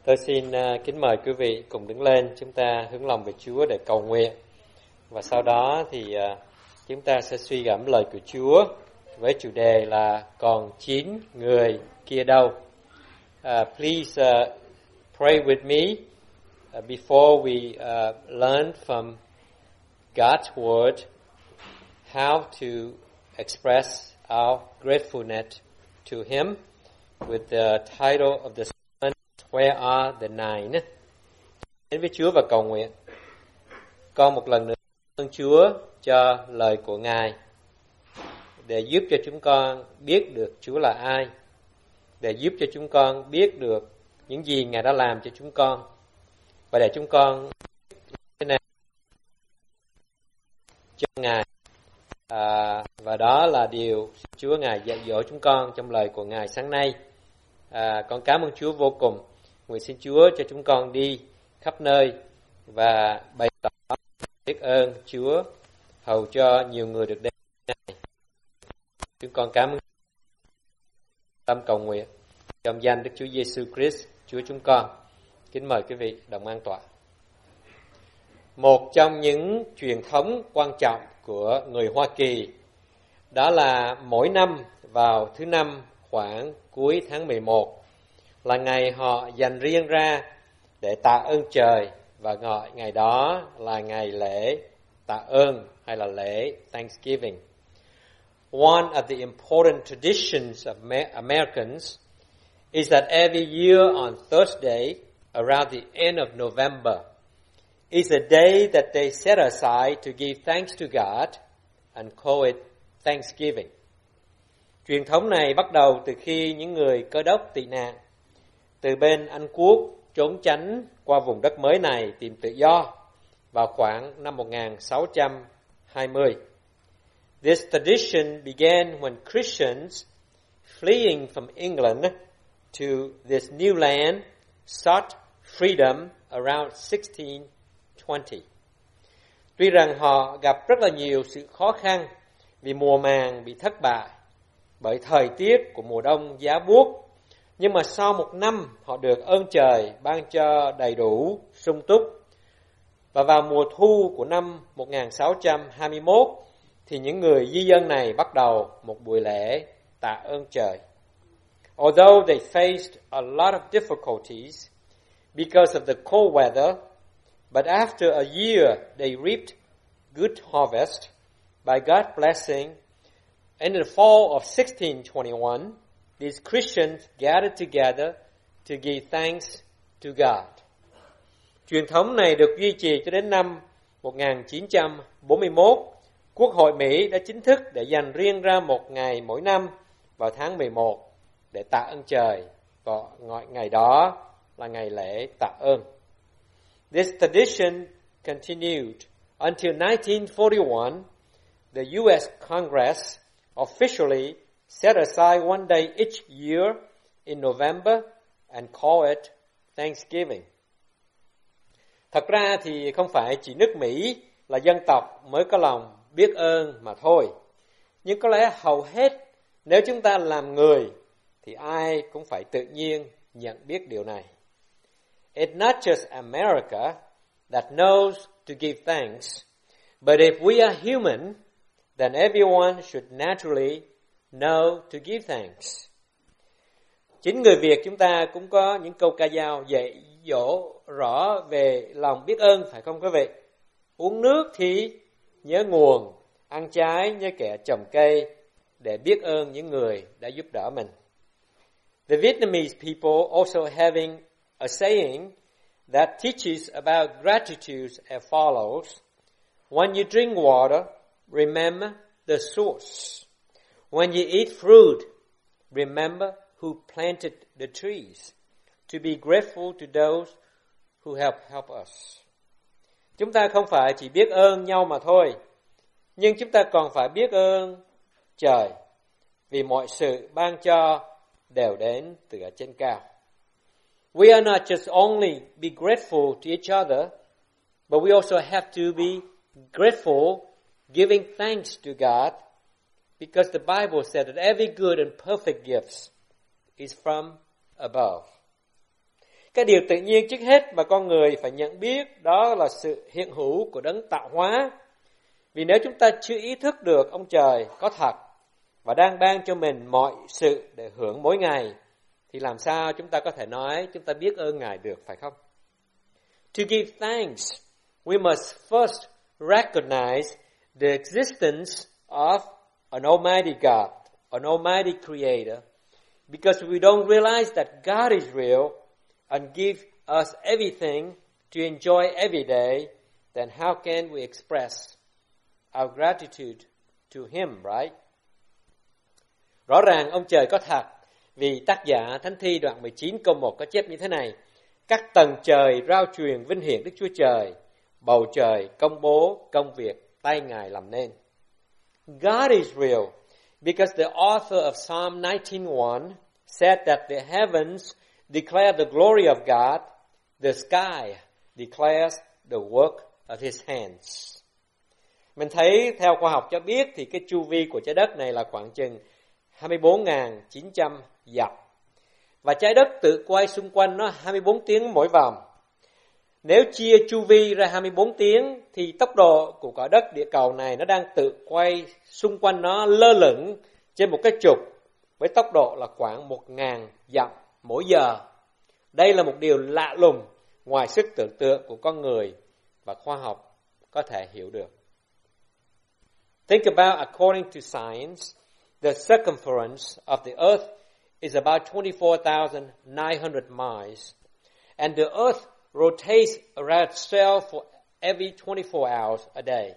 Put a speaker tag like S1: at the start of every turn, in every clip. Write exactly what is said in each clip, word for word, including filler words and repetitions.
S1: Tôi xin uh, kính mời quý vị cùng đứng lên, chúng ta hướng lòng về Chúa để cầu nguyện. Và sau đó thì uh, chúng ta sẽ suy gẫm lời của Chúa với chủ đề là còn chín người kia đâu. Uh, please uh, pray with me uh, before we uh, learn from God's Word how to express our gratefulness to Him with the title of the Where are the nine? Đến với Chúa và cầu nguyện. Con một lần nữa ơn Chúa cho lời của Ngài để giúp cho chúng con biết được Chúa là ai, để giúp cho chúng con biết được những gì Ngài đã làm cho chúng con, và để chúng con thế nào cho Ngài. À, và đó là điều Chúa Ngài dạy dỗ chúng con trong lời của Ngài sáng nay. À, con cảm ơn Chúa vô cùng. Nguyện xin Chúa cho chúng con đi khắp nơi và bày tỏ biết ơn Chúa, hầu cho nhiều người được đến này. Chúng con cảm ơn tâm cầu nguyện trong danh Đức Chúa Giêsu Christ, Chúa chúng con. Kính mời quý vị đồng an tọa. Một trong những truyền thống quan trọng của người Hoa Kỳ đó là mỗi năm vào thứ năm khoảng cuối tháng mười một là ngày họ dành riêng ra để tạ ơn trời, và gọi ngày đó là ngày lễ tạ ơn hay là lễ Thanksgiving. One of the important traditions of Americans is that every year on Thursday around the end of November is a day that they set aside to give thanks to God and call it Thanksgiving. Truyền thống này bắt đầu từ khi những người Cơ đốc tị nạn từ bên Anh Quốc trốn tránh qua vùng đất mới này tìm tự do vào khoảng năm một nghìn sáu trăm hai mươi. This tradition began when Christians fleeing from England to this new land sought freedom around sixteen twenty. Tuy rằng họ gặp rất là nhiều sự khó khăn vì mùa màng bị thất bại bởi thời tiết của mùa đông giá buốt, nhưng mà sau một năm họ được ơn trời ban cho đầy đủ, sung túc. Và vào mùa thu của năm một nghìn sáu trăm hai mươi mốt thì những người di dân này bắt đầu một buổi lễ tạ ơn trời. Although they faced a lot of difficulties because of the cold weather, but after a year they reaped good harvest by God's blessing. In the fall of sixteen twenty-one, these Christians gathered together to give thanks to God. Truyền thống này được duy trì cho đến năm một nghìn chín trăm bốn mươi mốt. Quốc hội Mỹ đã chính thức để dành riêng ra một ngày mỗi năm vào tháng mười một để tạ ơn trời, và gọi ngày đó là ngày lễ tạ ơn. This tradition continued until nineteen forty-one. The U S Congress officially set aside one day each year in November and call it Thanksgiving. Thật ra thì không phải chỉ nước Mỹ là dân tộc mới có lòng biết ơn mà thôi. Nhưng có lẽ hầu hết nếu chúng ta làm người thì ai cũng phải tự nhiên nhận biết điều này. It's not just America that knows to give thanks, but if we are human, then everyone should naturally know to give thanks. Chính người Việt chúng ta cũng có những câu ca dao dạy dỗ rõ về lòng biết ơn, phải không quý vị? Uống nước thì nhớ nguồn, ăn trái nhớ kẻ trồng cây, để biết ơn những người đã giúp đỡ mình. The Vietnamese people also having a saying that teaches about gratitude as follows: when you drink water, remember the source. When you eat fruit, remember who planted the trees. To be grateful to those who have helped us. Chúng ta không phải chỉ biết ơn nhau mà thôi, nhưng chúng ta còn phải biết ơn trời, vì mọi sự ban cho đều đến từ ở trên cao. We are not just only be grateful to each other, but we also have to be grateful, giving thanks to God, because the Bible said that every good and perfect gift is from above. Cái điều tự nhiên trước hết mà con người phải nhận biết đó là sự hiện hữu của đấng tạo hóa. Vì nếu chúng ta chưa ý thức được ông trời có thật và đang ban cho mình mọi sự để hưởng mỗi ngày, thì làm sao chúng ta có thể nói chúng ta biết ơn Ngài được, phải không? To give thanks, we must first recognize the existence of an Almighty God, an Almighty Creator. Because we don't realize that God is real and give us everything to enjoy every day, then how can we express our gratitude to Him, right? Rõ ràng ông trời có thật, vì tác giả Thánh Thi đoạn mười chín câu một có chép như thế này: các tầng trời rao truyền vinh hiển Đức Chúa Trời, bầu trời công bố công việc tay Ngài làm nên. God is real because the author of Psalm nineteen one said that the heavens declare the glory of God, the sky declares the work of His hands. Mình thấy theo khoa học cho biết thì cái chu vi của trái đất này là khoảng chừng hai mươi bốn nghìn chín trăm dặm. Và trái đất tự quay xung quanh nó hai mươi bốn tiếng mỗi vòng. Nếu chia chu vi ra hai mươi bốn tiếng thì tốc độ của quả đất địa cầu này nó đang tự quay xung quanh nó lơ lửng trên một cái trục với tốc độ là khoảng một nghìn dặm mỗi giờ. Đây là một điều lạ lùng ngoài sức tưởng tượng của con người và khoa học có thể hiểu được. Think about, according to science, the circumference of the earth is about twenty-four thousand nine hundred miles, and the earth rotates around itself for every twenty-four hours a day.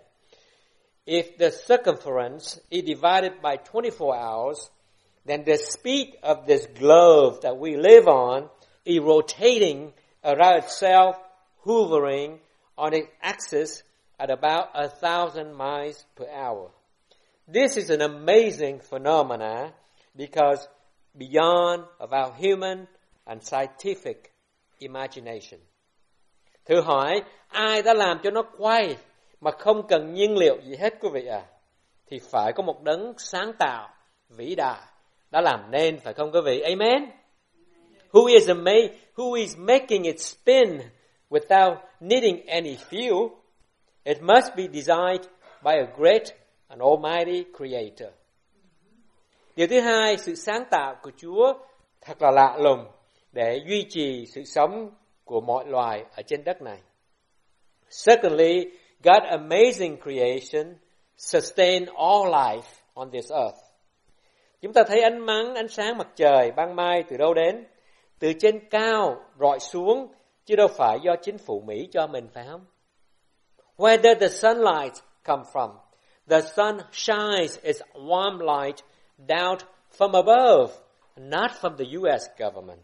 S1: If the circumference is divided by twenty-four hours, then the speed of this globe that we live on is rotating around itself, hovering on its axis at about a thousand miles per hour. This is an amazing phenomena because beyond of our human and scientific imagination. Thử hỏi, ai đã làm cho nó quay mà không cần nhiên liệu gì hết quý vị à? Thì phải có một đấng sáng tạo vĩ đại đã làm nên, phải không quý vị? Amen. Who is ama- who is making it spin without needing any fuel? It must be designed by a great and almighty creator. Điều thứ hai, sự sáng tạo của Chúa thật là lạ lùng để duy trì sự sống của mọi loài ở trên đất này. Secondly, God's amazing creation sustain all life on this earth. Chúng ta thấy ánh nắng, ánh sáng mặt trời ban mai từ đâu đến? Từ trên cao rọi xuống, chứ đâu phải do chính phủ Mỹ cho mình, phải không? Where does the sunlight come from? The sun shines its warm light down from above, not from the U S government.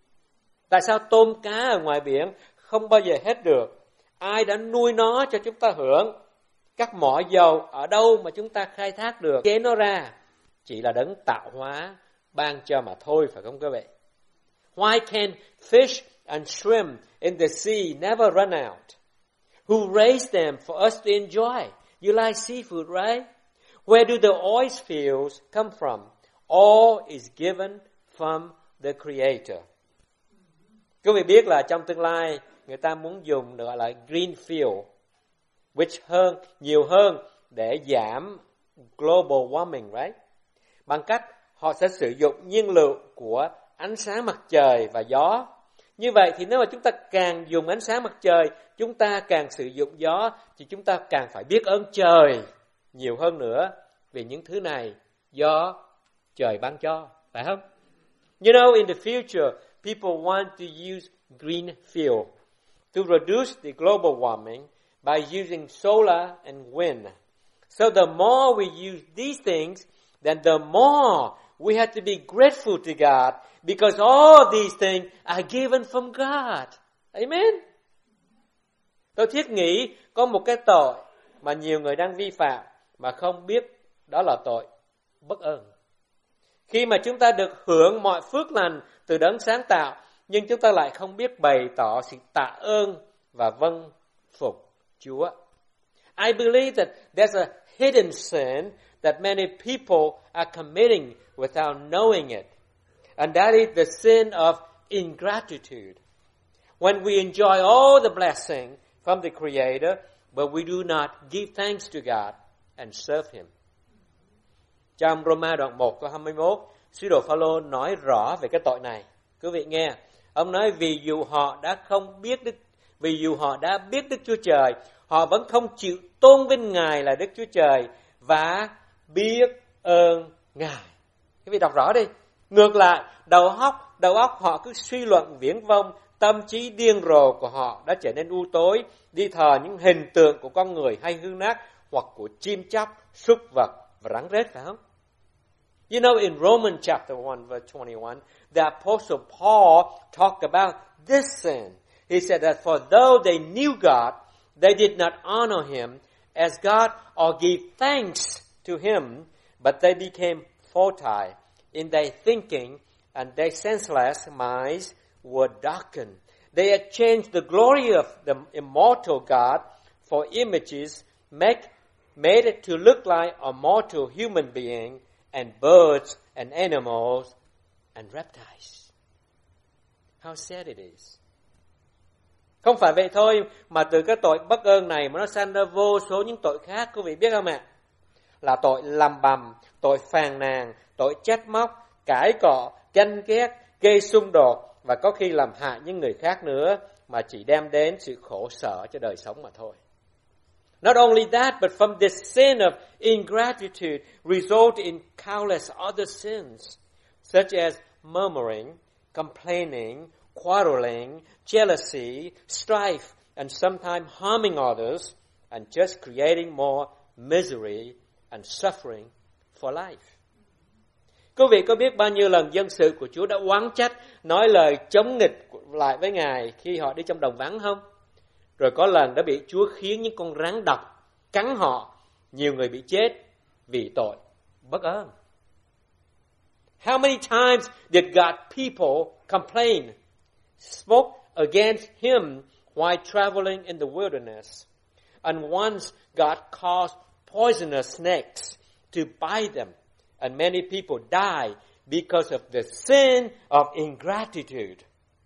S1: Tại sao tôm cá ở ngoài biển không bao giờ hết được? Ai đã nuôi nó cho chúng ta hưởng? Các mỏ dầu ở đâu mà chúng ta khai thác được chế nó ra? Chỉ là đấng tạo hóa ban cho mà thôi, phải không quý vị? Why can fish and shrimp in the sea never run out? Who raised them for us to enjoy? You like seafood, right? Where do the oil fields come from? All is given from the Creator. Quý vị biết là trong tương lai người ta muốn dùng được gọi là green fuel, which hơn nhiều hơn để giảm global warming, right? Bằng cách họ sẽ sử dụng nhiên liệu của ánh sáng mặt trời và gió. Như vậy thì nếu mà chúng ta càng dùng ánh sáng mặt trời, chúng ta càng sử dụng gió, thì chúng ta càng phải biết ơn trời nhiều hơn nữa vì những thứ này do trời ban cho, phải không? You know, in the future, people want to use green fuel to reduce the global warming by using solar and wind. So the more we use these things, then the more we have to be grateful to God because all these things are given from God. Amen. Tôi thiết nghĩ có một cái tội mà nhiều người đang vi phạm mà không biết, đó là tội bất ơn. Khi mà chúng ta được hưởng mọi phước lành từ đấng sáng tạo, nhưng chúng ta lại không biết bày tỏ sự tạ ơn và vâng phục Chúa. I believe that there's a hidden sin that many people are committing without knowing it. And that is the sin of ingratitude. when we enjoy all the blessing from the Creator, but we do not give thanks to God and serve Him. Trong Roma đoạn một câu hai mươi mốt, sứ đồ Phaolô nói rõ về cái tội này. Quý vị nghe, ông nói vì dù họ đã không biết Đức, vì dù họ đã biết Đức Chúa Trời, họ vẫn không chịu tôn vinh Ngài là Đức Chúa Trời và biết ơn Ngài. Quý vị đọc rõ đi. Ngược lại, đầu óc, đầu óc họ cứ suy luận viển vông, tâm trí điên rồ của họ đã trở nên u tối, đi thờ những hình tượng của con người hay hư nát hoặc của chim chóc, súc vật và rắn rết, phải không? You know, in Romans chapter one, verse twenty-one, the Apostle Paul talked about this sin. He said that for though they knew God, they did not honor Him as God or give thanks to Him, but they became futile in their thinking, and their senseless minds were darkened. They had changed the glory of the immortal God for images make, made to look like a mortal human being, and birds and animals and reptiles. How sad it is. Không phải vậy thôi, mà từ cái tội bất ơn này mà nó sanh ra vô số những tội khác, quý vị biết không ạ? Là tội lầm bầm, tội phàn nàn, tội trách móc, cãi cọ, tranh ghét, gây xung đột và có khi làm hại những người khác nữa, mà chỉ đem đến sự khổ sở cho đời sống mà thôi. Not only that, but from this sin of ingratitude result in countless other sins, such as murmuring, complaining, quarreling, jealousy, strife, and sometimes harming others, and just creating more misery and suffering for life. Quý vị có biết bao nhiêu lần dân sự của Chúa đã oán trách, nói lời chống nghịch lại với Ngài khi họ đi trong đồng vắng không? Rồi có lần đã bị Chúa khiến những con rắn độc cắn họ, nhiều người bị chết vì tội bất ơn. How many times did God people complain, spoke against Him while traveling in the wilderness? And once God caused poisonous snakes to bite them, and many people died because of the sin of ingratitude.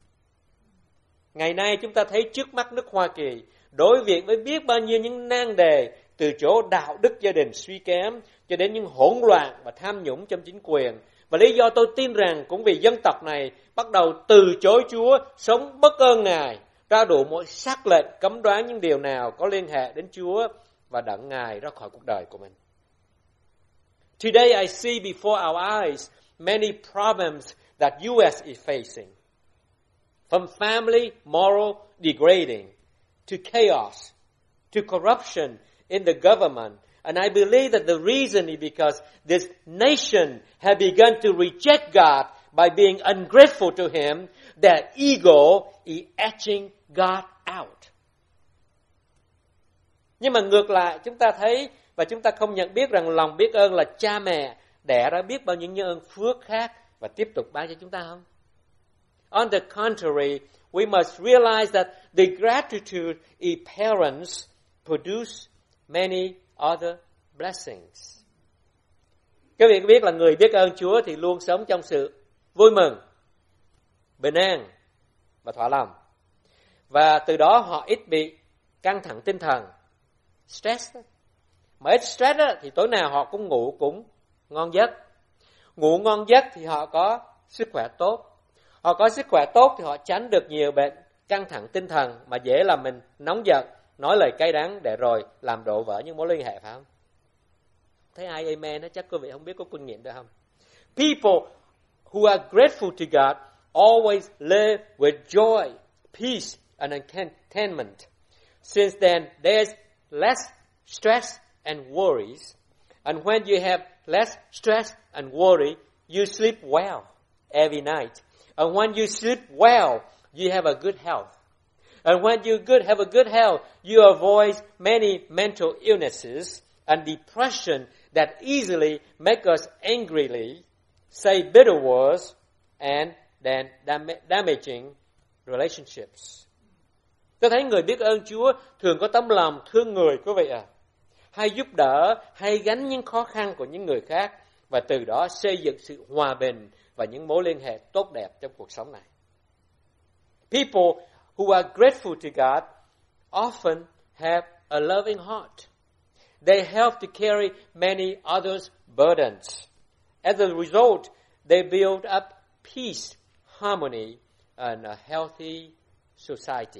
S1: Ngày nay chúng ta thấy trước mắt nước Hoa Kỳ đối diện với biết bao nhiêu những nan đề, từ chỗ đạo đức gia đình suy kém cho đến những hỗn loạn và tham nhũng trong chính quyền. Và lý do tôi tin rằng cũng vì dân tộc này bắt đầu từ chối Chúa, sống bất ơn Ngài, ra đủ mọi sắc lệnh cấm đoán những điều nào có liên hệ đến Chúa và đặng Ngài ra khỏi cuộc đời của mình. Today I see before our eyes many problems that U S is facing. From family moral degrading to chaos to corruption in the government. And I believe that the reason is because this nation had begun to reject God by being ungrateful to Him. That ego is etching God out. Nhưng mà ngược lại chúng ta thấy và chúng ta không nhận biết rằng lòng biết ơn là cha mẹ đẻ ra biết bao nhiêu những ơn phước khác và tiếp tục ban cho chúng ta không? On the contrary, we must realize that the gratitude in parents produce many other blessings. Các vị có biết là người biết ơn Chúa thì luôn sống trong sự vui mừng, bình an và thỏa lòng. Và từ đó họ ít bị căng thẳng tinh thần, stress. Mà ít stress đó, thì tối nào họ cũng ngủ cũng ngon giấc. Ngủ ngon giấc thì họ có sức khỏe tốt. Họ có sức khỏe tốt thì họ tránh được nhiều bệnh căng thẳng tinh thần mà dễ làm mình nóng giận, nói lời cay đắng để rồi làm đổ vỡ những mối liên hệ, phải không? Thấy ai amen đó, chắc quý vị không biết có kinh nghiệm được không? People who are grateful to God always live with joy, peace and contentment. Since then, there's less stress and worries. And when you have less stress and worry, you sleep well every night. And when you sleep well, you have a good health. And when you good have a good health, you avoid many mental illnesses and depression that easily make us angrily say bitter words and then dam- damaging relationships. Tôi thấy người biết ơn Chúa thường có tấm lòng thương người, quý vị à, hay giúp đỡ, hay gánh những khó khăn của những người khác và từ đó xây dựng sự hòa bình và những mối liên hệ tốt đẹp trong cuộc sống này. People who are grateful to God often have a loving heart. They help to carry many others' burdens. As a result, they build up peace, harmony, and a healthy society.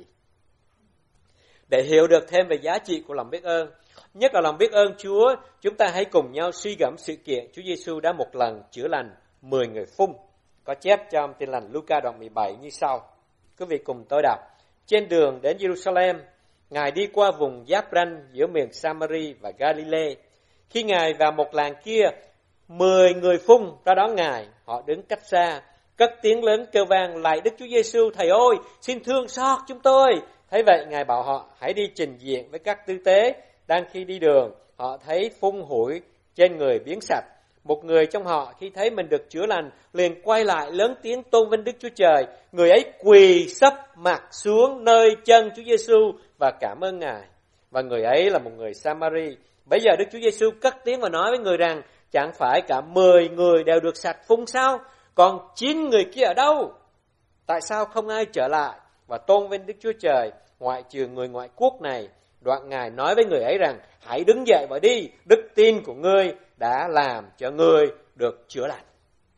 S1: Để hiểu được thêm về giá trị của lòng biết ơn, nhất là lòng biết ơn Chúa, chúng ta hãy cùng nhau suy gẫm sự kiện Chúa Giêsu đã một lần chữa lành mười người phung. Có chép trong Tin lành Luca đoạn mười bảy như sau. Quý vị cùng tôi đọc. Trên đường đến Jerusalem, Ngài đi qua vùng giáp ranh giữa miền Samari và Galilee. Khi Ngài vào một làng kia, mười người phung ra đón Ngài. Họ đứng cách xa, cất tiếng lớn kêu vang: lạy Đức Chúa Giêsu, Thầy ơi, xin thương xót chúng tôi. Thấy vậy, Ngài bảo họ hãy đi trình diện với các tư tế. Đang khi đi đường, họ thấy phung hủi trên người biến sạch. Một người trong họ khi thấy mình được chữa lành liền quay lại lớn tiếng tôn vinh Đức Chúa Trời. Người ấy quỳ sấp mặt xuống nơi chân Chúa Giêsu và cảm ơn Ngài. Và người ấy là một người Samari. Bây giờ Đức Chúa Giêsu cất tiếng và nói với người rằng: chẳng phải cả mười người đều được sạch phung sao? Còn chín người kia ở đâu? Tại sao không ai trở lại và tôn vinh Đức Chúa Trời ngoại trừ người ngoại quốc này? Đoạn Ngài nói với người ấy rằng: hãy đứng dậy và đi, đức tin của ngươi đã làm cho ngươi được chữa lành.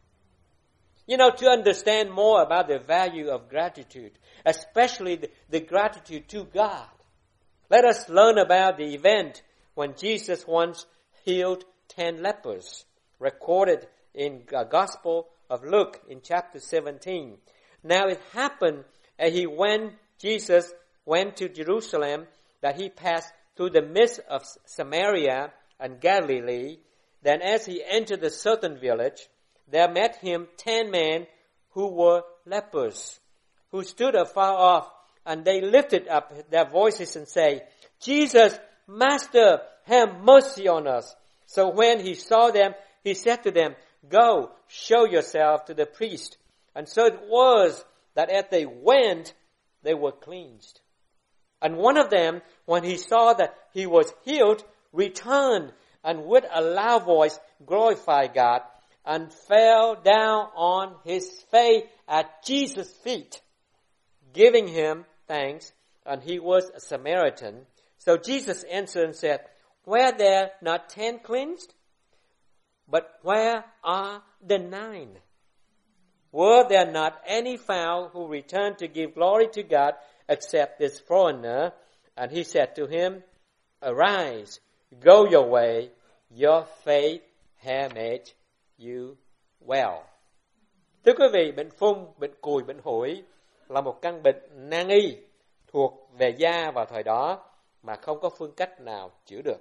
S1: You know, to understand more about the value of gratitude, especially the, the gratitude to God, let us learn about the event when Jesus once healed ten lepers, recorded in the Gospel of Luke in chapter seventeen. Now it happened as he went, Jesus went to Jerusalem, that he passed through the midst of Samaria and Galilee. Then as he entered a certain village, there met him ten men who were lepers, who stood afar off, and they lifted up their voices and said, Jesus, Master, have mercy on us. So when he saw them, he said to them, go, show yourself to the priest. And so it was that as they went, they were cleansed. And one of them, when he saw that he was healed, returned and with a loud voice glorified God and fell down on his face at Jesus' feet, giving him thanks. And he was a Samaritan. So Jesus answered and said, were there not ten cleansed? But where are the nine? Were there not any found who returned to give glory to God except this foreigner? And he said to him, arise, go your way, your faith has made you well. Thưa quý vị, bệnh phung, bệnh cùi, bệnh hủi là một căn bệnh nan y thuộc về da vào thời đó mà không có phương cách nào chữa được.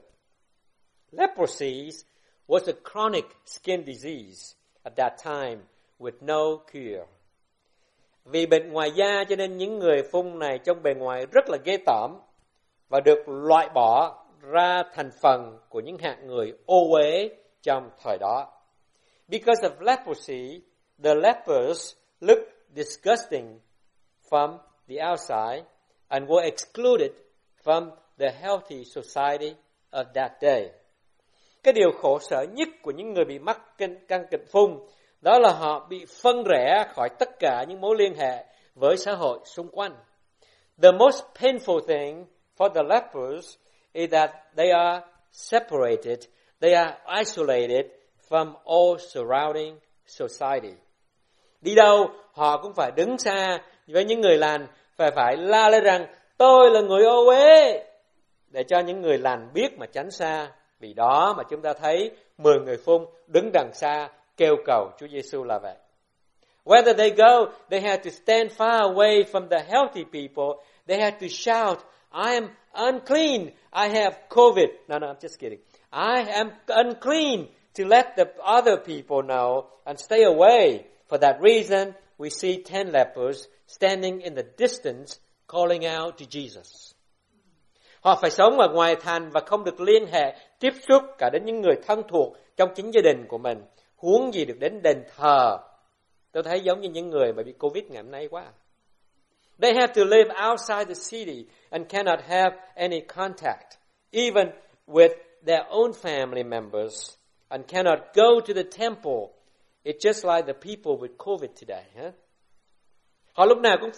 S1: Leprosy was a chronic skin disease at that time with no cure. Vì bệnh ngoài da cho nên những người phung này trong bề ngoài rất là ghê tởm và được loại bỏ ra thành phần của những hạng người ô uế trong thời đó. Because of leprosy, the lepers looked disgusting from the outside and were excluded from the healthy society of that day. Cái điều khổ sở nhất của những người bị mắc căn bệnh phung đó là họ bị phân rẽ khỏi tất cả những mối liên hệ với xã hội xung quanh. The most painful thing for the lepers is that they are separated, they are isolated from all surrounding society. Đi đâu họ cũng phải đứng xa với những người lành, phải phải la lên rằng tôi là người ô uế, để cho những người lành biết mà tránh xa. Vì đó mà chúng ta thấy mười người phung đứng đằng xa kêu cầu Chúa Giêsu là vậy. Whether they go, they had to stand far away from the healthy people. They had to shout, I am unclean, I have COVID. No, no, I'm just kidding. I am unclean, to let the other people know and stay away. For that reason, we see ten lepers standing in the distance calling out to Jesus. Họ phải sống ở ngoài thành và không được liên hệ, tiếp xúc cả đến những người thân thuộc trong chính gia đình của mình. Huống gì được đến đền thờ. Tôi thấy giống như những người mà bị Covid ngày hôm nay quá. They have to live outside the city and cannot have any contact, even with their own family members, and cannot go to the temple. It's just like the people with COVID today. Huh? Họ lúc nào cũng phải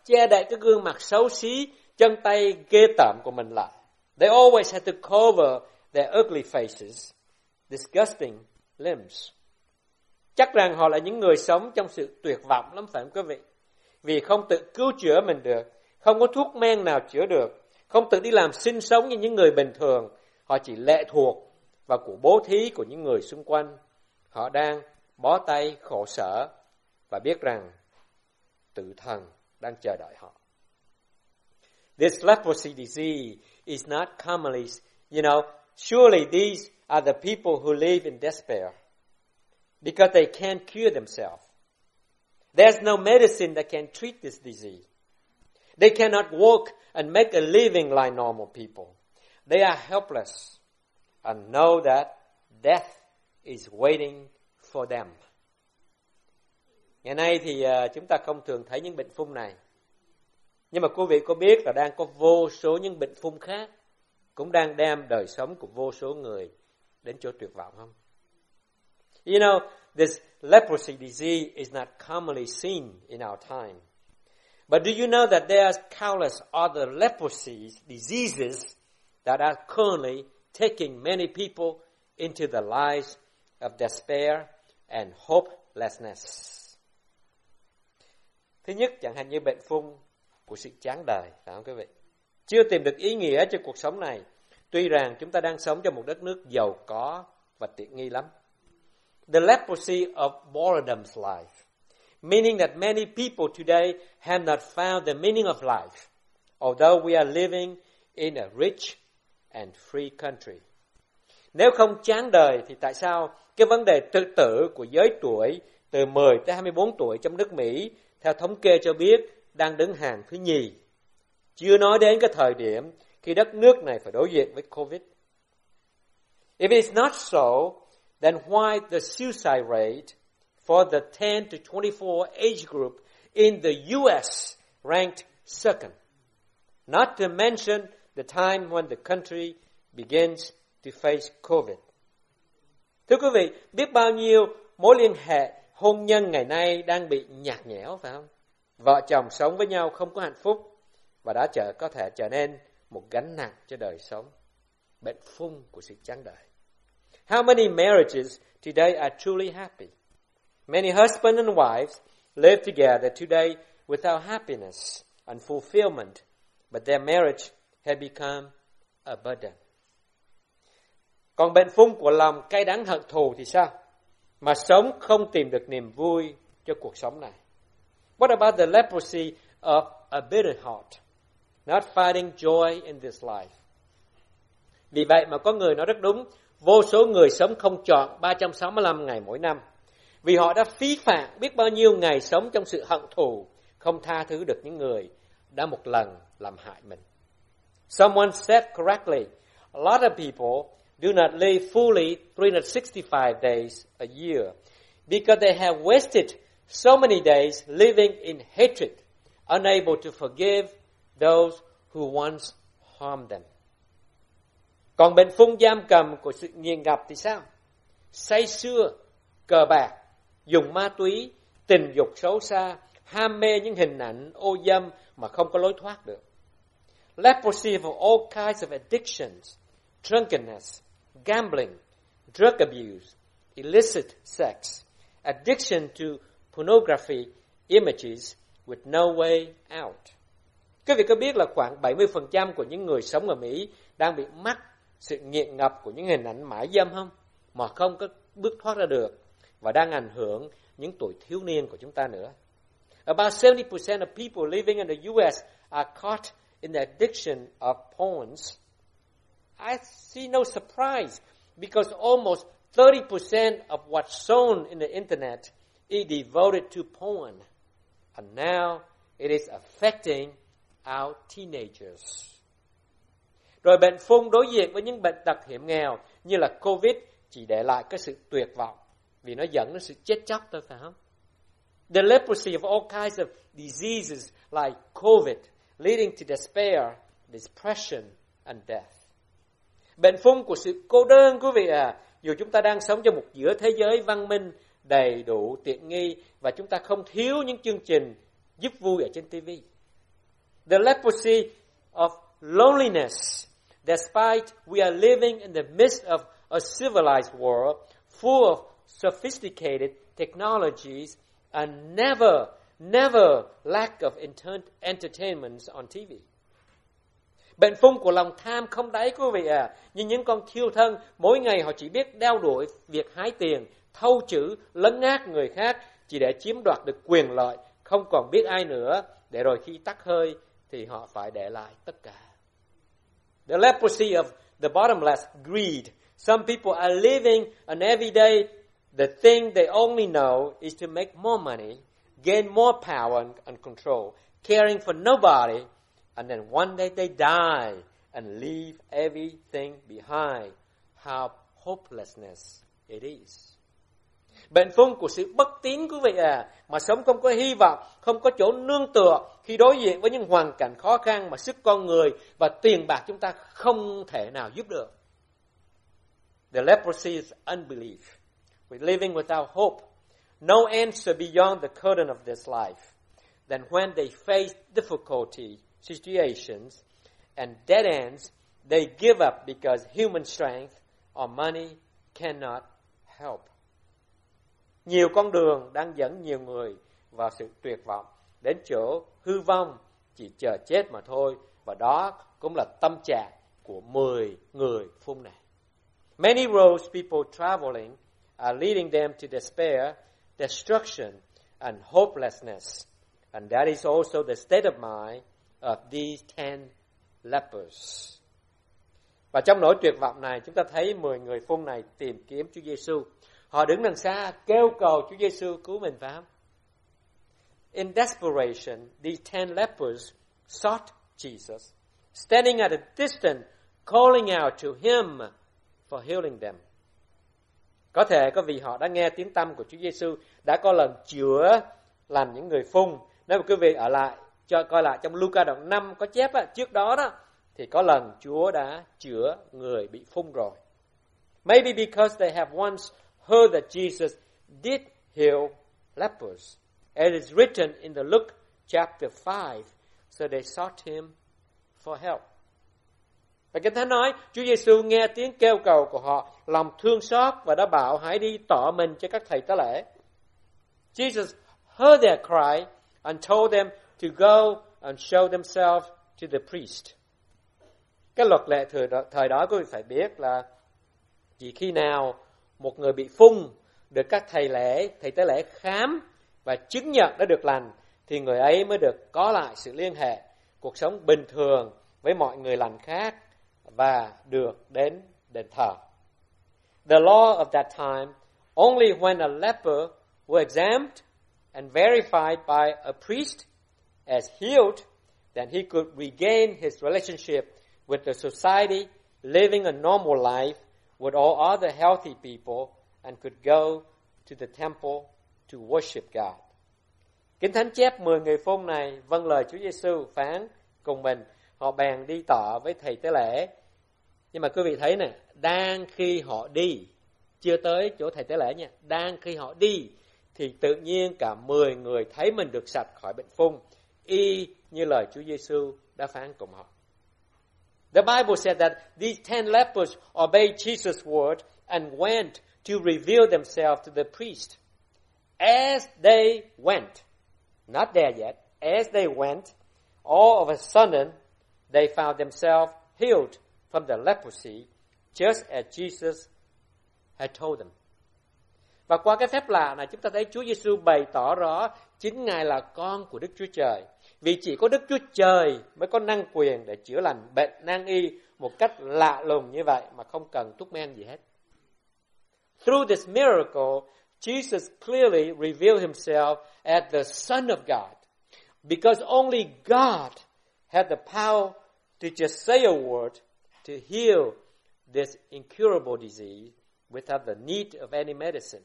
S1: che đậy cái gương mặt xấu xí, chân tay ghê tởm của mình lại. They always had to cover their ugly faces, disgusting limbs. Chắc rằng họ là những người sống trong sự tuyệt vọng lắm phải không quý vị? Vì không tự cứu chữa mình được, không có thuốc men nào chữa được, không tự đi làm sinh sống như những người bình thường. Họ chỉ lệ thuộc vào của bố thí của những người xung quanh. Họ đang bó tay khổ sở và biết rằng tử thần đang chờ đợi họ. This leprosy disease is not commonly, you know, surely these are the people who live in despair because they can't cure themselves. There's no medicine that can treat this disease. They cannot work and make a living like normal people. They are helpless and know that death is waiting for them. Ngày nay thì uh, chúng ta không thường thấy những bệnh phung này. Nhưng mà quý vị có biết là đang có vô số những bệnh phung khác cũng đang đem đời sống của vô số người đến chỗ tuyệt vọng không? You know, this leprosy disease is not commonly seen in our time. But do you know that there are countless other leprosy diseases that are currently taking many people into the lives of despair and hopelessness? Thứ nhất, chẳng hạn như bệnh phung của sự chán đời, phải không quý vị? Chưa tìm được ý nghĩa cho cuộc sống này, tuy rằng chúng ta đang sống trong một đất nước giàu có và tiện nghi lắm. The leprosy of boredom's life, meaning that many people today have not found the meaning of life, although we are living in a rich and free country. Nếu không chán đời thì tại sao cái vấn đề tự tử của giới tuổi từ mười tới hai mươi bốn tuổi trong nước Mỹ theo thống kê cho biết đang đứng hàng thứ nhì, chưa nói đến cái thời điểm khi đất nước này phải đối diện với Covid. If it's not so, then why the suicide rate for the ten to twenty-four age group in the U S ranked second? Not to mention the time when the country begins to face COVID. Thưa quý vị, biết bao nhiêu mối liên hệ hôn nhân ngày nay đang bị nhạt nhẽo, phải không? Vợ chồng sống với nhau không có hạnh phúc và đã trở có thể trở nên một gánh nặng cho đời sống. Bệnh phung của sự chán đời. How many marriages today are truly happy? Many husbands and wives live together today without happiness and fulfillment, but their marriage has become a burden. Còn bệnh phung của lòng cay đắng hận thù thì sao? Mà sống không tìm được niềm vui cho cuộc sống này. What about the leprosy of a bitter heart, not finding joy in this life? Vì vậy mà có người nói rất đúng, vô số người sống không trọn ba trăm sáu mươi lăm ngày mỗi năm. Vì họ đã phí phạm biết bao nhiêu ngày sống trong sự hận thù, không tha thứ được những người đã một lần làm hại mình. Someone said correctly, a lot of people do not live fully three hundred sixty-five days a year because they have wasted so many days living in hatred, unable to forgive those who once harmed them. Còn bệnh phung giam cầm của sự nghiện ngập thì sao? Say sưa, cờ bạc, dùng ma túy, tình dục xấu xa, ham mê những hình ảnh ô dâm mà không có lối thoát được. Leprosy of all kinds of addictions, drunkenness, gambling, drug abuse, illicit sex, addiction to pornography images with no way out. Quý vị có biết là khoảng bảy mươi phần trăm của những người sống ở Mỹ đang bị mắc sự nghiện ngập của những hình ảnh mại dâm không? Mà không có bước thoát ra được và đang ảnh hưởng những tuổi thiếu niên của chúng ta nữa. About seventy percent of people living in the U S are caught in the addiction of porns. I see no surprise because almost thirty percent of what's shown in the internet is devoted to porn. And now it is affecting our teenagers. Rồi bệnh phung đối diện với những bệnh tật hiểm nghèo như là Covid chỉ để lại cái sự tuyệt vọng vì nó dẫn đến sự chết chóc thôi, phải không? The leprosy of all kinds of diseases like COVID leading to despair, depression and death. Bệnh phung của sự cô đơn, quý vị à, dù chúng ta đang sống trong một giữa thế giới văn minh đầy đủ tiện nghi và chúng ta không thiếu những chương trình giúp vui ở trên ti vi. The leprosy of loneliness. Despite we are living in the midst of a civilized world full of sophisticated technologies and never, never lack of entertainments on ti vi. Bệnh phung của lòng tham không đáy quý vị à. Nhưng những con thiêu thân mỗi ngày họ chỉ biết đeo đuổi việc hái tiền, thâu chữ, lấn át người khác chỉ để chiếm đoạt được quyền lợi, không còn biết ai nữa, để rồi khi tắt hơi thì họ phải để lại tất cả. The leprosy of the bottomless greed. Some people are living an everyday, the thing they only know is to make more money, gain more power and, and control, caring for nobody, and then one day they die and leave everything behind. How hopelessness it is. Bệnh phung của sự bất tín quý vị à, mà sống không có hy vọng, không có chỗ nương tựa khi đối diện với những hoàn cảnh khó khăn mà sức con người và tiền bạc chúng ta không thể nào giúp được. The leprosy is unbelief. We're living without hope. No answer beyond the curtain of this life. Then when they face difficulty situations and dead ends, they give up because human strength or money cannot help. Nhiều con đường đang dẫn nhiều người vào sự tuyệt vọng, đến chỗ hư vong, chỉ chờ chết mà thôi. Và đó cũng là tâm trạng của mười người phung này. Many roads people traveling are leading them to despair, destruction, and hopelessness. And that is also the state of mind of these ten lepers. Và trong nỗi tuyệt vọng này, chúng ta thấy mười người phung này tìm kiếm Chúa Giêsu. Họ đứng đằng xa kêu cầu Chúa Giêsu cứu mình, phải không? In desperation, these ten lepers sought Jesus, standing at a distance, calling out to him for healing them. Có thể có vì họ đã nghe tiếng tăm của Chúa Giêsu, đã có lần chữa lành những người phung. Nếu mà quý vị ở lại cho coi lại trong Luca đoạn năm có chép á, trước đó đó thì có lần Chúa đã chữa người bị phung rồi. Maybe because they have once heard that Jesus did heal lepers, as is written in the Luke chapter five, so they sought him for help. Và Kinh Thánh nói, Chúa Giêsu nghe tiếng kêu cầu của họ, lòng thương xót và đã bảo hãy đi tỏ mình cho các thầy tế lễ. Jesus heard their cry and told them to go and show themselves to the priest. Cái luật lệ thời đó, thời đó quý vị phải biết là chỉ khi nào một người bị phung được các thầy lễ, thầy tế lễ khám và chứng nhận đã được lành thì người ấy mới được có lại sự liên hệ, cuộc sống bình thường với mọi người lành khác và được đến đền thờ. The law of that time, only when a leper were examined and verified by a priest as healed, then he could regain his relationship with the society, living a normal life with all other healthy people, and could go to the temple to worship God. Kinh Thánh chép mười người phung này vâng lời Chúa Giêsu phán cùng mình, họ bèn đi tỏ với thầy tế lễ. Nhưng mà quý vị thấy nè, đang khi họ đi, chưa tới chỗ thầy tế lễ nha, đang khi họ đi thì tự nhiên cả mười người thấy mình được sạch khỏi bệnh phung, y như lời Chúa Giêsu đã phán cùng họ. The Bible said that these ten lepers obeyed Jesus' word and went to reveal themselves to the priest. As they went, not there yet, as they went, all of a sudden they found themselves healed from the leprosy, just as Jesus had told them. Và qua cái phép lạ này chúng ta thấy Chúa Giêsu bày tỏ rõ chính Ngài là con của Đức Chúa Trời. Vì chỉ có Đức Chúa Trời mới có năng quyền để chữa lành bệnh nan y một cách lạ lùng như vậy mà không cần thuốc men gì hết. Through this miracle, Jesus clearly revealed himself as the Son of God, because only God had the power to just say a word to heal this incurable disease without the need of any medicine.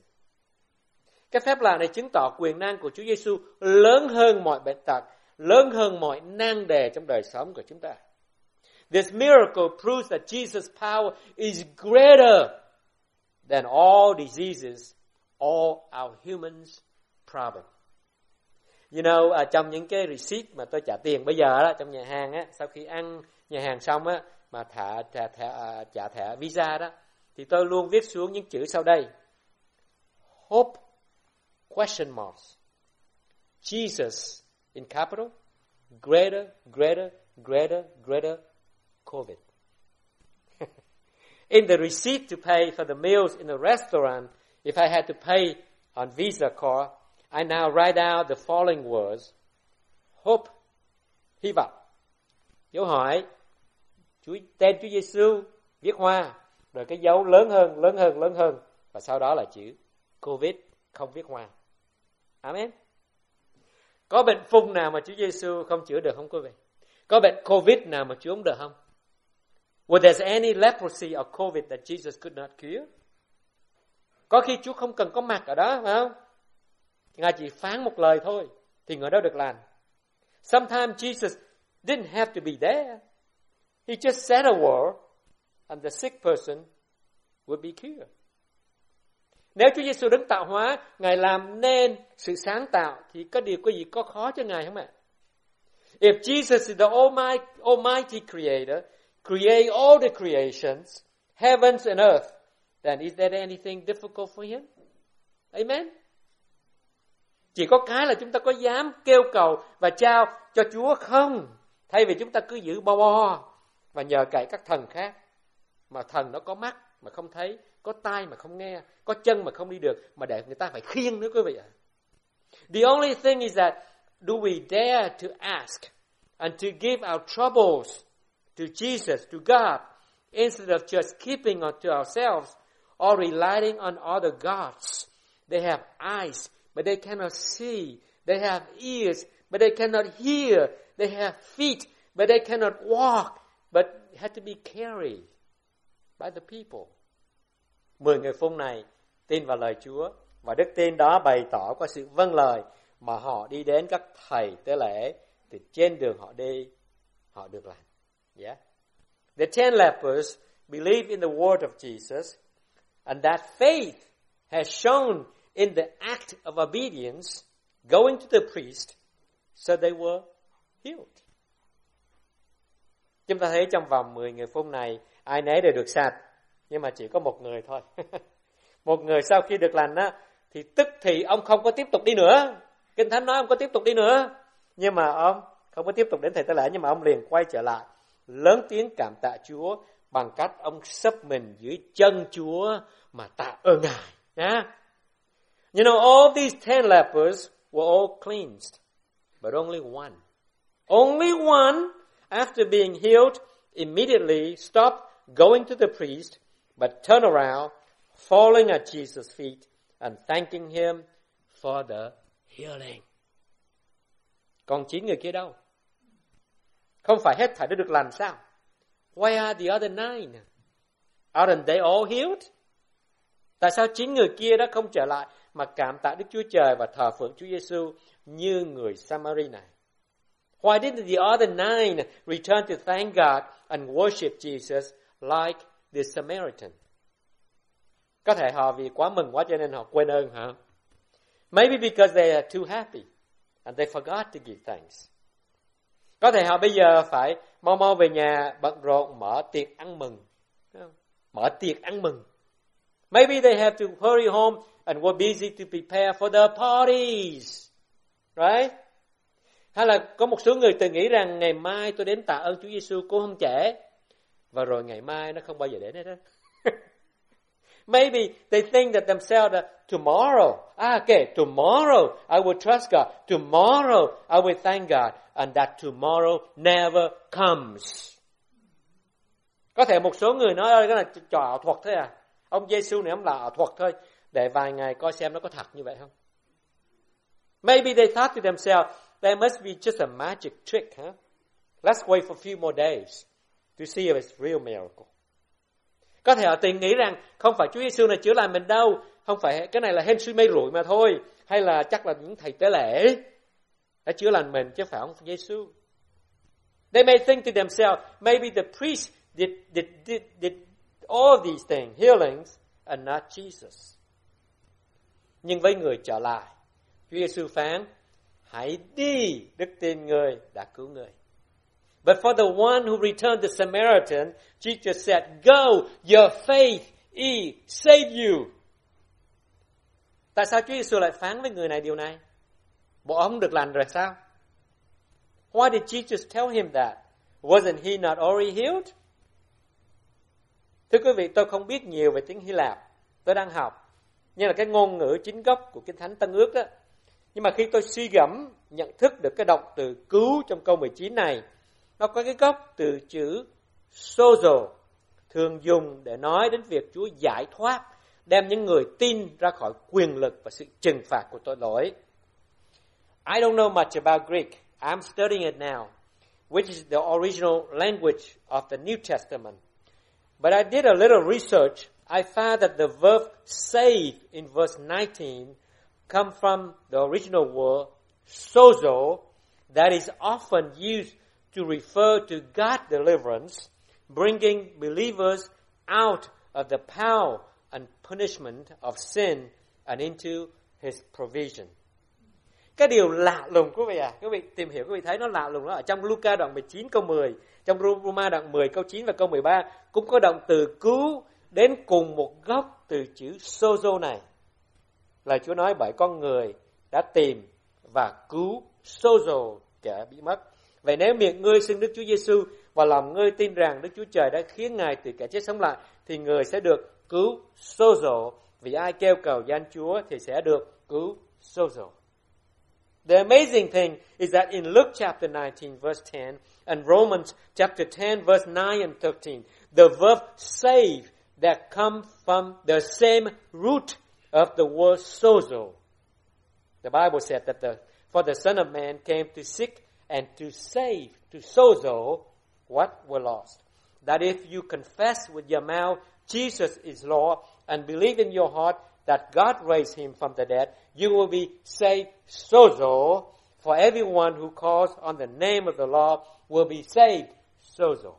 S1: Cái phép lạ này chứng tỏ quyền năng của Chúa Giêsu lớn hơn mọi bệnh tật, lớn hơn mọi nan đề trong đời sống của chúng ta. This miracle proves that Jesus' power is greater than all diseases, all our humans' problems. You know, uh, trong những cái receipt mà tôi trả tiền bây giờ đó, trong nhà hàng á, sau khi ăn nhà hàng xong á, mà thả, thả, thả, uh, trả thẻ visa đó, thì tôi luôn viết xuống những chữ sau đây. Hope, question marks. Jesus in capital, greater, greater, greater, greater, COVID. In the receipt to pay for the meals in the restaurant, if I had to pay on Visa card, I now write out the following words. Hope, hy vọng. Dấu hỏi, Chúa, tên Chúa Giêsu viết hoa, rồi cái dấu lớn hơn, lớn hơn, lớn hơn, và sau đó là chữ COVID, không viết hoa. Amen. Có bệnh phung nào mà Chúa Giêsu không chữa được không quý vị? Có bệnh COVID nào mà Chúa không được không? Was there any leprosy or COVID that Jesus could not cure? Có khi Chúa không cần có mặt ở đó, phải không? Ngài chỉ phán một lời thôi, thì người đó được lành. Sometimes Jesus didn't have to be there. He just said a word, and the sick person would be cured. Nếu Chúa Giêsu đấng tạo hóa, Ngài làm nên sự sáng tạo, thì có điều có gì có khó cho Ngài không ạ? If Jesus is the almighty, almighty creator, create all the creations, heavens and earth, then is there anything difficult for him? Amen. Chỉ có cái là chúng ta có dám kêu cầu và trao cho Chúa không? Thay vì chúng ta cứ giữ bo bo và nhờ cậy các thần khác. Mà thần nó có mắt mà không thấy, có tai mà không nghe, có chân mà không đi được, mà để người ta phải khiêng nữa quý vị ạ. The only thing is that do we dare to ask and to give our troubles to Jesus, to God, instead of just keeping on to ourselves or relying on other gods. They have eyes, but they cannot see. They have ears, but they cannot hear. They have feet, but they cannot walk, but had to be carried by the people. Mười người phun này tin vào lời Chúa, và đức tin đó bày tỏ qua sự vâng lời mà họ đi đến các thầy tế lễ, thì trên đường họ đi, họ được lành. Yeah. The ten lepers believe in the word of Jesus, and that faith has shown in the act of obedience, going to the priest, so they were healed. Chúng ta thấy trong vòng mười người phun này, ai nấy đều được sạch, nhưng mà chỉ có một người thôi. Một người sau khi được lành á, thì tức thì ông không có tiếp tục đi nữa. Kinh Thánh nói ông có tiếp tục đi nữa, nhưng mà ông không có tiếp tục đến thầy tế lễ, nhưng mà ông liền quay trở lại, lớn tiếng cảm tạ Chúa bằng cách ông sấp mình dưới chân Chúa mà tạ ơn Ngài. Yeah? You know, all these ten lepers were all cleansed, but only one. Only one, after being healed, immediately stopped going to the priest, but turned around, falling at Jesus' feet and thanking him for the healing. Còn chín người kia đâu? Không phải hết thảy đã được lành sao? Why are the other nine? Aren't they all healed? Tại sao chín người kia đã không trở lại mà cảm tạ Đức Chúa Trời và thờ phượng Chúa Giêsu như người Samari này? Why didn't the other nine return to thank God and worship Jesus like the Samaritan? Có thể họ vì quá mừng quá cho nên họ quên ơn hả? Maybe because they are too happy and they forgot to give thanks. Có thể họ bây giờ phải mau mau về nhà bận rộn mở tiệc ăn mừng. Mở tiệc ăn mừng. Maybe they have to hurry home and were busy to prepare for the parties. Right? Hay là có một số người tự nghĩ rằng ngày mai tôi đến tạ ơn Chúa Giêsu cũng không trễ. Và rồi ngày mai nó không bao giờ đến hết đó. Maybe they think that themselves that tomorrow, ah, okay, tomorrow I will trust God. Tomorrow I will thank God. And that tomorrow never comes. Có thể một số người nói cái là trò ảo thuật thôi à. Ông Giêsu này ông là ảo thuật thôi. Để vài ngày coi xem nó có thật như vậy không. Maybe they thought to themselves, there must be just a magic trick, huh? Let's wait for a few more days to see if it's real miracle. Có thể họ tình nghĩ rằng không phải Chúa Giêsu này chữa lành mình đâu, không phải cái này là hên xui mây rủi mà thôi, hay là chắc là những thầy tế lễ đã chữa lành mình chứ phải ông Giêsu. They may think to themselves, maybe the priest did did did, did all these things, healings, and not Jesus. Nhưng với người trở lại, Chúa Giêsu phán, hãy đi, đức tin người đã cứu người. But for the one who returned, the Samaritan, Jesus said, go, your faith is saved you. Tại sao Chúa Giêsu lại phán với người này điều này? Bộ ông được lành rồi sao? Why did Jesus tell him that? Wasn't he not already healed? Thưa quý vị, tôi không biết nhiều về tiếng Hy Lạp. Tôi đang học. Nhưng là cái ngôn ngữ chính gốc của Kinh Thánh Tân Ước đó. Nhưng mà khi tôi suy gẫm, nhận thức được cái động từ cứu trong câu mười chín này, nó có cái gốc từ chữ sozo, thường dùng để nói đến việc Chúa giải thoát, đem những người tin ra khỏi quyền lực và sự trừng phạt của tội lỗi. I don't know much about Greek. I'm studying it now, which is the original language of the New Testament. But I did a little research. I found that the verb save in verse nineteen come from the original word sozo that is often used to refer to God's deliverance, bringing believers out of the power and punishment of sin and into His provision. Cái điều lạ lùng quý vị à, quý vị tìm hiểu quý vị thấy nó lạ lùng đó. Ở trong Luca đoạn mười chín câu mười, trong Roma đoạn mười câu chín và câu mười ba cũng có động từ cứu đến cùng một gốc từ chữ sozo này. Lời Chúa nói bởi con người đã tìm và cứu sozo kẻ bị mất. Vậy nếu miệng ngươi xưng Đức Chúa Giêsu và lòng ngươi tin rằng Đức Chúa Trời đã khiến Ngài từ kẻ chết sống lại, thì người sẽ được cứu sozo. Vì ai kêu cầu danh Chúa thì sẽ được cứu sozo. The amazing thing is that in Luke chapter nineteen verse ten and Romans chapter ten verse nine and thirteen, the verb save that come from the same root of the word sozo. The Bible said that the for the Son of Man came to seek and to save, to sozo what were lost. That if you confess with your mouth Jesus is Lord and believe in your heart that God raised him from the dead, you will be saved sozo. For everyone who calls on the name of the Lord will be saved sozo.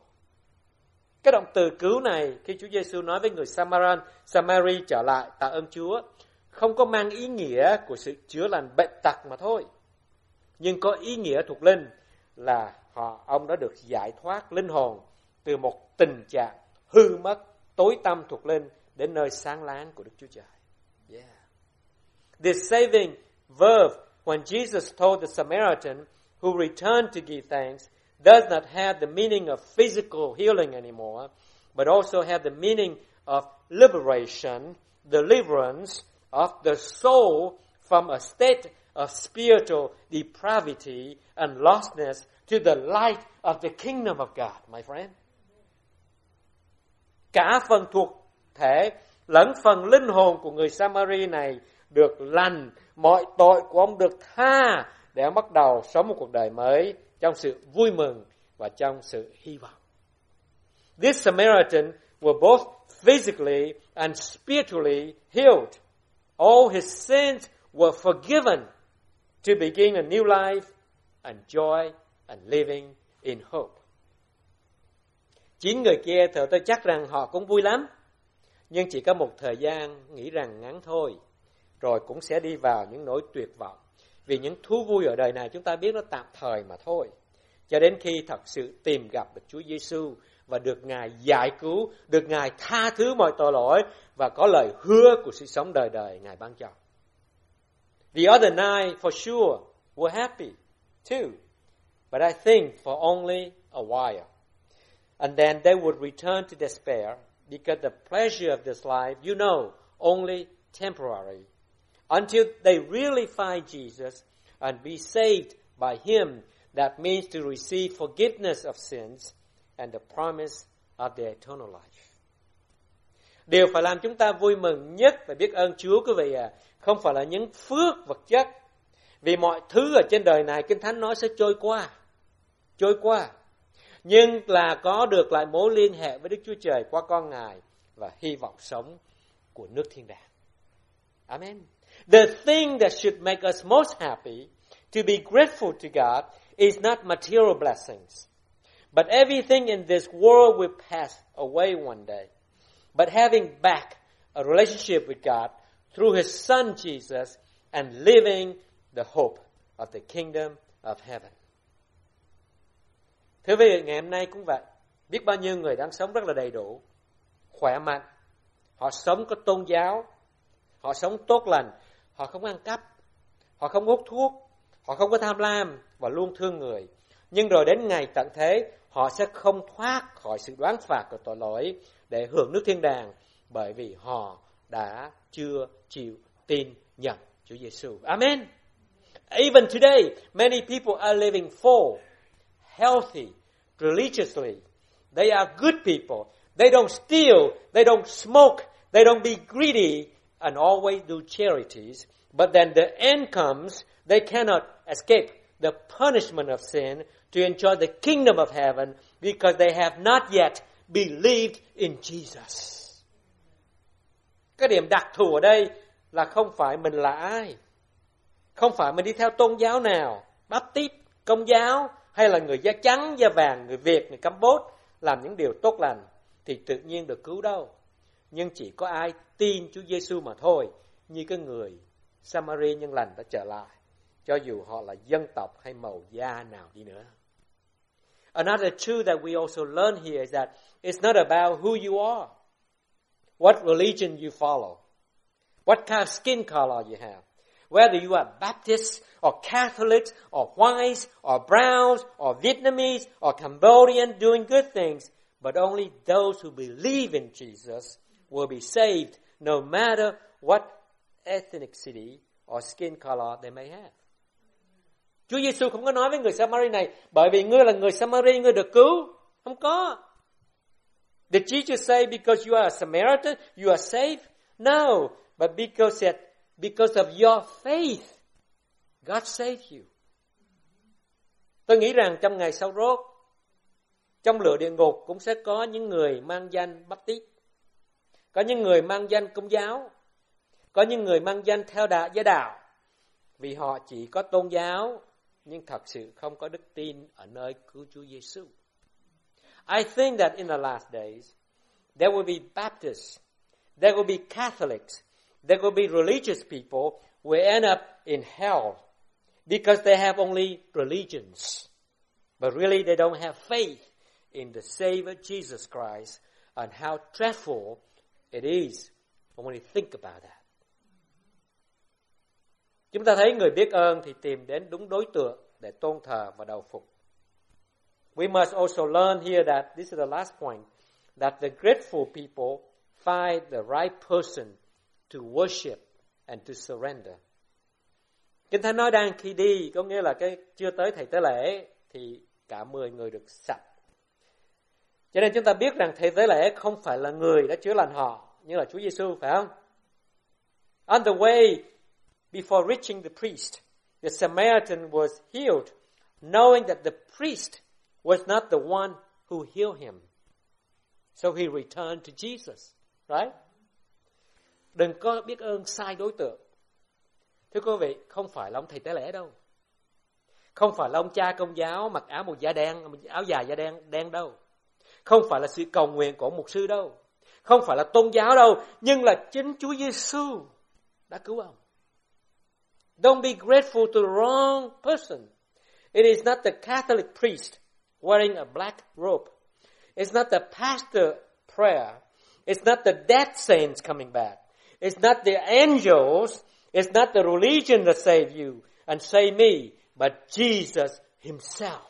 S1: Cái động từ cứu này khi Chúa Giêsu nói với người Samaritan, Samari trở lại tạ ơn Chúa, không có mang ý nghĩa của sự chữa lành bệnh tật mà thôi, nhưng có ý nghĩa thuộc linh là họ ông đã được giải thoát linh hồn từ một tình trạng hư mất, tối tăm thuộc linh đến nơi sáng láng của Đức Chúa Trời. Yeah. This saving verb, when Jesus told the Samaritan who returned to give thanks, does not have the meaning of physical healing anymore, but also have the meaning of liberation, deliverance of the soul from a state of spiritual depravity and lostness to the light of the kingdom of God, my friend. Cả phần thuộc thể lẫn phần linh hồn của người Samari này được lành, mọi tội của ông được tha để ông bắt đầu sống một cuộc đời mới trong sự vui mừng và trong sự hy vọng. This Samaritan were both physically and spiritually healed. All his sins were forgiven to begin a new life and joy and living in hope. Chín người kia thở tôi chắc rằng họ cũng vui lắm, nhưng chỉ có một thời gian nghĩ rằng ngắn thôi, rồi cũng sẽ đi vào những nỗi tuyệt vọng. Vì những thú vui ở đời này chúng ta biết nó tạm thời mà thôi, cho đến khi thật sự tìm gặp được Chúa Giêsu và được Ngài giải cứu, được Ngài tha thứ mọi tội lỗi và có lời hứa của sự sống đời đời Ngài ban cho. The other nine for sure were happy too, but I think for only a while. And then they would return to despair because the pleasure of this life, you know, only temporary. Until they really find Jesus and be saved by Him, that means to receive forgiveness of sins and the promise of the eternal life. Điều phải làm chúng ta vui mừng nhất và biết ơn Chúa quý vị à, không phải là những phước vật chất. Vì mọi thứ ở trên đời này Kinh Thánh nói sẽ trôi qua. Trôi qua. Nhưng là có được lại mối liên hệ với Đức Chúa Trời qua con Ngài và hy vọng sống của nước thiên đàng. Amen. The thing that should make us most happy, to be grateful to God, is not material blessings. But everything in this world will pass away one day. But having back a relationship with God through His Son Jesus and living the hope of the kingdom of heaven. Thưa quý vị, ngày hôm nay cũng vậy. Biết bao nhiêu người đang sống rất là đầy đủ, khỏe mạnh. Họ sống có tôn giáo, họ sống tốt lành, họ không ăn cắp, họ không hút thuốc, họ không có tham lam và luôn thương người. Nhưng rồi đến ngày tận thế, họ sẽ không thoát khỏi sự đoán phạt của tội lỗi để hưởng nước thiên đàng, bởi vì họ đã chưa chịu tin nhận Chúa Giêsu. Amen. Even today, many people are living full, healthy, religiously. They are good people. They don't steal. They don't smoke. They don't be greedy and always do charities. But then the end comes, they cannot escape the punishment of sin to enjoy the kingdom of heaven because they have not yet believed in Jesus. Cái điểm đặc thù ở đây là không phải mình là ai. Không phải mình đi theo tôn giáo nào, Baptist, Công giáo, hay là người da trắng, da vàng, người Việt, người Campuchia làm những điều tốt lành thì tự nhiên được cứu đâu. Nhưng chỉ có ai tin Chúa Giêsu mà thôi, như cái người Samari nhân lành đã trở lại, cho dù họ là dân tộc hay màu da nào đi nữa. Another truth that we also learn here is that it's not about who you are, what religion you follow, what kind of skin color you have. Whether you are Baptist or Catholics or whites or browns or Vietnamese or Cambodian doing good things, but only those who believe in Jesus will be saved no matter what ethnicity or skin color they may have. Chúa Giêsu không có nói với người Samari này, bởi vì ngươi là người Samari, ngươi được cứu. Không có. Did Jesus say because you are a Samaritan, you are saved? No, but because that Because of your faith, God saved you. Tôi nghĩ rằng trong ngày sau rốt, trong lửa địa ngục cũng sẽ có những người mang danh Baptist, có những người mang danh Công giáo, có những người mang danh theo đạo giới đạo, vì họ chỉ có tôn giáo nhưng thật sự không có đức tin ở nơi cứu Chúa Giêsu. I think that in the last days, there will be Baptists, there will be Catholics, there will be religious people who will end up in hell because they have only religions. But really they don't have faith in the Savior Jesus Christ and how dreadful it is when we think about that. Chúng ta thấy người biết ơn thì tìm đến đúng đối tượng để tôn thờ và đầu phục. We must also learn here that, this is the last point, that the grateful people find the right person to worship and to surrender. Kinh Thánh nói đang khi đi, có nghĩa là cái chưa tới thầy tế lễ thì cả mười người được sạch. Cho nên chúng ta biết rằng thầy tế lễ không phải là người đã chữa lành họ, như là Chúa Giêsu, phải không? On the way before reaching the priest, the Samaritan was healed, knowing that the priest was not the one who healed him. So he returned to Jesus, right? Đừng có biết ơn sai đối tượng. Thưa quý vị, không phải là ông thầy tế lễ đâu. Không phải là ông cha Công giáo mặc áo màu da đen, áo dài da đen đen đâu. Không phải là sự cầu nguyện của mục sư đâu. Không phải là tôn giáo đâu, nhưng là chính Chúa Giêsu đã cứu ông. Don't be grateful to the wrong person. It is not the Catholic priest wearing a black robe. It's not the pastor prayer. It's not the dead saints coming back. It's not the angels. It's not the religion that saved you and saved me, but Jesus himself.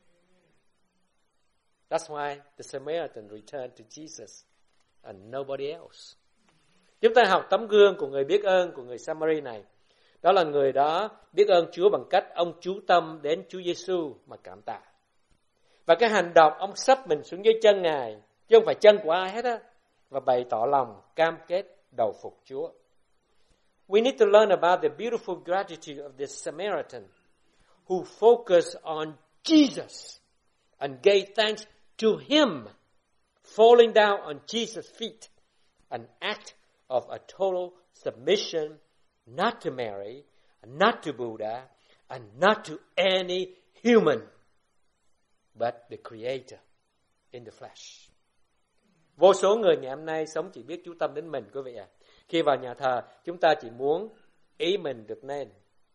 S1: That's why the Samaritan returned to Jesus and nobody else. Chúng ta học tấm gương của người biết ơn của người Samari này. Đó là người đó biết ơn Chúa bằng cách ông chú tâm đến Chúa Giêsu mà cảm tạ. Và cái hành động ông sắp mình xuống dưới chân Ngài, chứ không phải chân của ai hết á, và bày tỏ lòng cam kết đầu phục Chúa. We need to learn about the beautiful gratitude of this Samaritan who focused on Jesus and gave thanks to him, falling down on Jesus' feet, an act of a total submission, not to Mary, not to Buddha, and not to any human, but the Creator in the flesh. Vô số người ngày hôm nay sống chỉ biết chú tâm đến mình, quý vị ạ. À. Khi vào nhà thờ, chúng ta chỉ muốn ý mình được nên.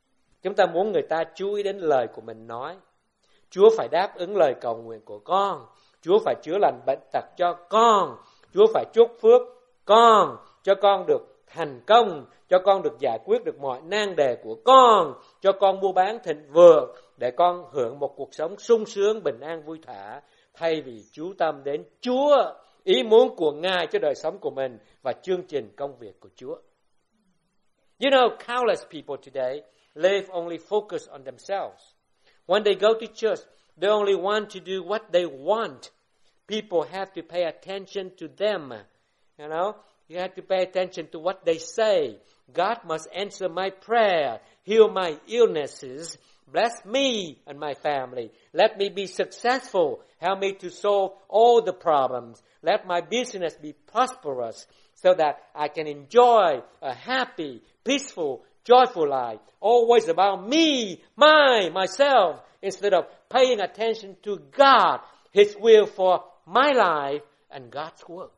S1: Chúng ta muốn người ta chú ý đến lời của mình nói. Chúa phải đáp ứng lời cầu nguyện của con. Chúa phải chữa lành bệnh tật cho con. Chúa phải chúc phước con, cho con được thành công, cho con được giải quyết được mọi nan đề của con, cho con mua bán thịnh vượng, để con hưởng một cuộc sống sung sướng, bình an, vui thỏa, thay vì chú tâm đến Chúa, ý muốn của Ngài cho đời sống của mình và chương trình công việc của Chúa. You know, countless people today live only focused on themselves. When they go to church, they only want to do what they want. People have to pay attention to them. You know, you have to pay attention to what they say. God must answer my prayer, heal my illnesses, bless me and my family. Let me be successful. Help me to solve all the problems. Let my business be prosperous so that I can enjoy a happy, peaceful, joyful life. Always about me, my, myself, instead of paying attention to God, His will for my life and God's work.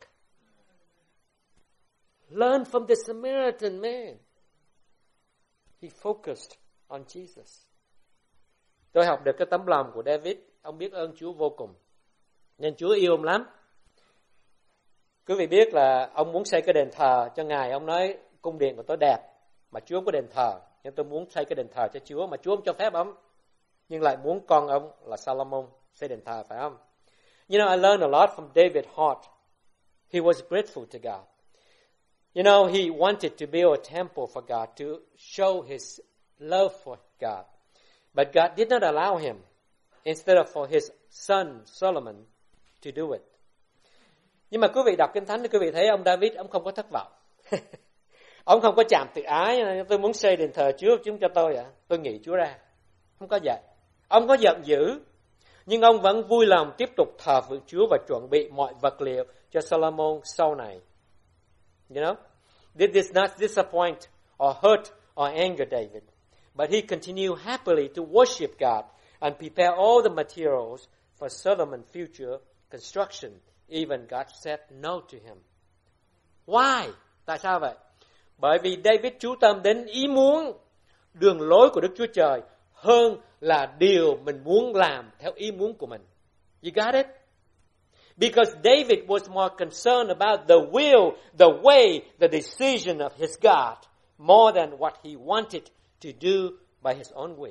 S1: Learn from the Samaritan man. He focused on Jesus. Tôi học được cái tấm lòng của David. Ông biết ơn Chúa vô cùng, nên Chúa yêu ông lắm. Quý vị biết là ông muốn xây cái đền thờ cho Ngài. Ông nói cung điện của tôi đẹp mà Chúa không có đền thờ, nhưng tôi muốn xây cái đền thờ cho Chúa mà Chúa không cho phép ông, nhưng lại muốn con ông là Solomon xây đền thờ, phải không? You know, I learned a lot from David Hart. He was grateful to God. You know, he wanted to build a temple for God to show his love for God. But God did not allow him. Instead of for his son Solomon to do it. Nhưng mà quý vị đọc Kinh Thánh thì quý vị thấy ông David, ông không có thất vọng. Ông không có chạm tự ái, tôi muốn xây đền thờ trước chúng cho tôi ạ. À? Tôi nghĩ Chúa ra. Không có vậy. Ông có giận dữ, nhưng ông vẫn vui lòng tiếp tục thờ phượng Chúa và chuẩn bị mọi vật liệu cho Solomon sau này. You know, this did not disappoint or hurt or anger David, but he continued happily to worship God and prepare all the materials for Solomon's future construction. Even God said no to him. Why? Tại sao vậy? Bởi vì David chú tâm đến ý muốn, đường lối của Đức Chúa Trời hơn là điều mình muốn làm theo ý muốn của mình. You got it? Because David was more concerned about the will, the way, the decision of his God, more than what he wanted to do by his own will.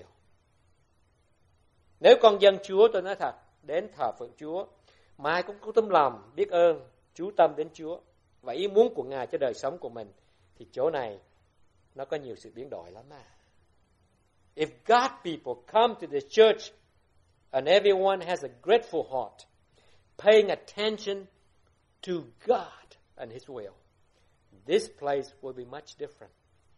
S1: Nếu con dân Chúa, tôi nói thật, đến thờ phượng Chúa, mai cũng có tấm lòng biết ơn, chú tâm đến Chúa và ý muốn của Ngài cho đời sống của mình, thì chỗ này nó có nhiều sự biến đổi lắm à. If God people come to the church and everyone has a grateful heart, paying attention to God and His will, this place will be much different.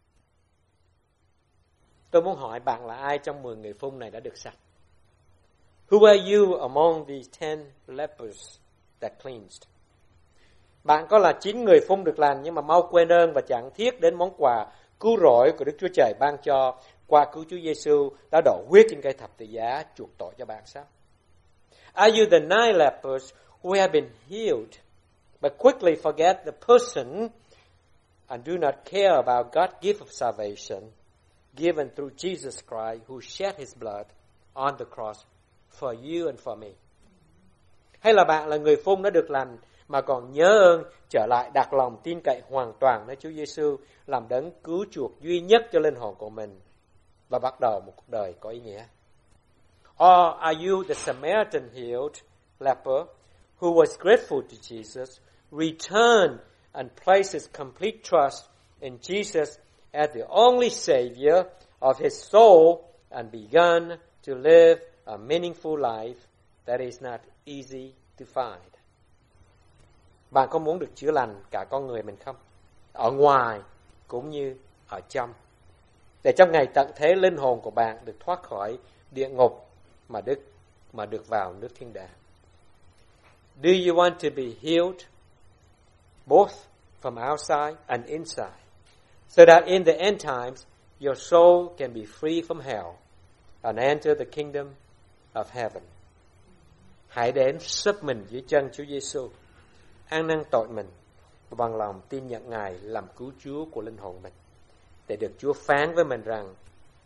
S1: Tôi muốn hỏi bạn là ai trong mười người phun này đã được sạch? Who are you among these ten lepers that cleansed? Bạn có là chín người phun được lành nhưng mà mau quên ơn và chẳng thiết đến món quà cứu rỗi của Đức Chúa Trời ban cho qua cứu Chúa Giêsu đã đổ huyết trên cây thập tự giá chuộc tội cho bạn sao? Are you the nine lepers who have been healed but quickly forget the person and do not care about God's gift of salvation given through Jesus Christ who shed His blood on the cross for you and for me? Hay là bạn là người phun đã được lành mà còn nhớ ơn, trở lại đặt lòng tin cậy hoàn toàn nơi Chúa Giêsu làm đấng cứu chuộc duy nhất cho linh hồn của mình và bắt đầu một cuộc đời có ý nghĩa? Or are you the Samaritan healed leper who was grateful to Jesus, returned and placed his complete trust in Jesus as the only Savior of his soul and begun to live a meaningful life that is not easy to find? Bạn có muốn được chữa lành cả con người mình không? Ở ngoài cũng như ở trong. Để trong ngày tận thế linh hồn của bạn được thoát khỏi địa ngục mà đức mà được vào nước thiên đàng. Do you want to be healed both from outside and inside, so that in the end times your soul can be free from hell and enter the kingdom of heaven? Hãy đến sấp mình dưới chân Chúa Giêsu, ăn năn tội mình và bằng lòng tin nhận Ngài làm cứu Chúa của linh hồn mình, để được Chúa phán với mình rằng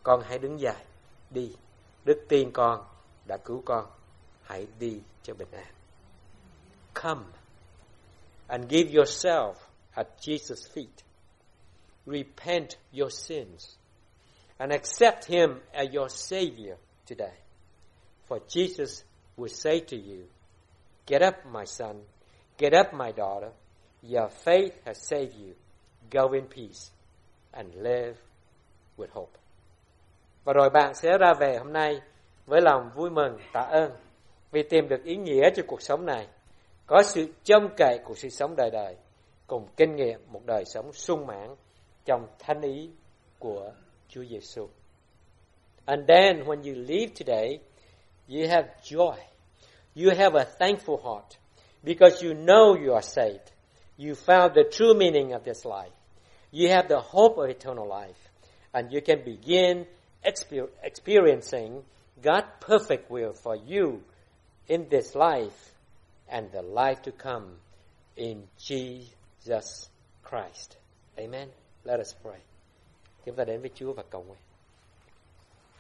S1: Con hãy đứng dậy, đi. Đức Tiên con đã cứu con. Hãy đi cho bình an. Come and give yourself at Jesus' feet. Repent your sins and accept Him as your Savior today. For Jesus will say to you, get up, my son, get up, my daughter. Your faith has saved you. Go in peace and live with hope. Và rồi bạn sẽ ra về hôm nay với lòng vui mừng, tạ ơn vì tìm được ý nghĩa cho cuộc sống này, có sự trông cậy của sự sống đời đời, cùng kinh nghiệm một đời sống sung mãn trong thánh ý của Chúa Giêsu. And then when you leave today, you have joy. You have a thankful heart because you know you are saved. You found the true meaning of this life. You have the hope of eternal life. And you can begin exper- experiencing God's perfect will for you in this life and the life to come in Jesus Christ. Amen. Let us pray. Chúng ta đến với Chúa và cầu nguyện.